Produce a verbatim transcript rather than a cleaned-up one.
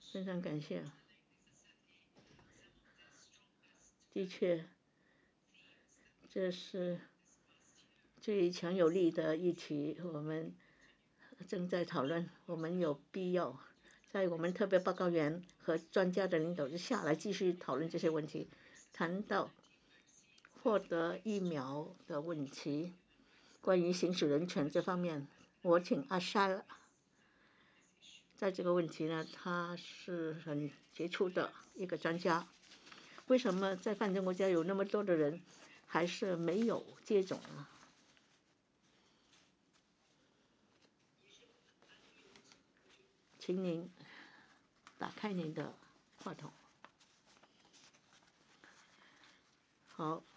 非常感谢。的确，这是最强有力的议题，我们正在讨论，我们有必要在我们特别报告员和专家的领导之下来继续讨论这些问题。谈到获得疫苗的问题，关于行使人权这方面，我请阿莎在这个问题呢，他是很杰出的一个专家。为什么在发展国家有那么多的人还是没有接种呢？请您打开您的话筒。好，